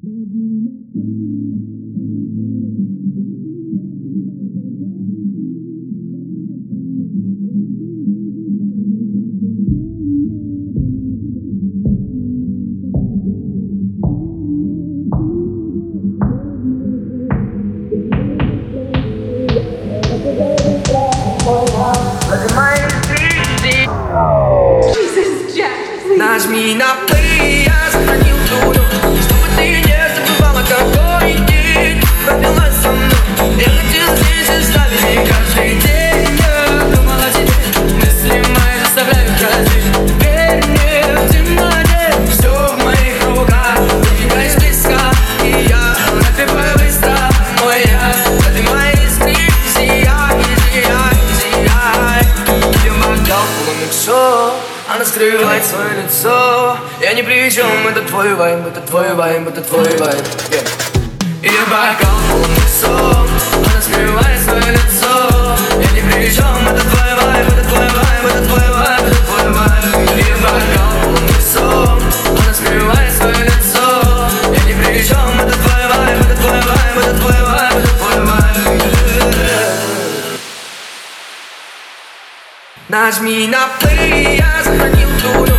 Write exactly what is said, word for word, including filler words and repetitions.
Нажми на play, я сохранил ту ночь, чтобы ты не забывала, какой день провела со мной. Я хотел здесь оставить и каждый день я думал о тебе. Мысли мои заставляют ходить. Верь мне, в темноте все в моих руках. Убегай с близко, и я напиваю быстро. Ой, я, а ты мои искры, сияй, сияй, сияй. Я бокал полный все. Она скрывает свое лицо. Я ни при чем, это твой вайб, это твой вайб, это твой вайб, yeah. И я бокал полный сон. Она скрывает свое лицо. Я ни при чем, это твой вайб, это твой вайб, это твой вайб, это твой вайб. И я бокал полный сон. Она скрывает свое лицо. Я ни при чем, это твой вайб, это твой вайб, это твой вайб, это твой вайб, yeah. Нажми на play, я сохранил ту ночь.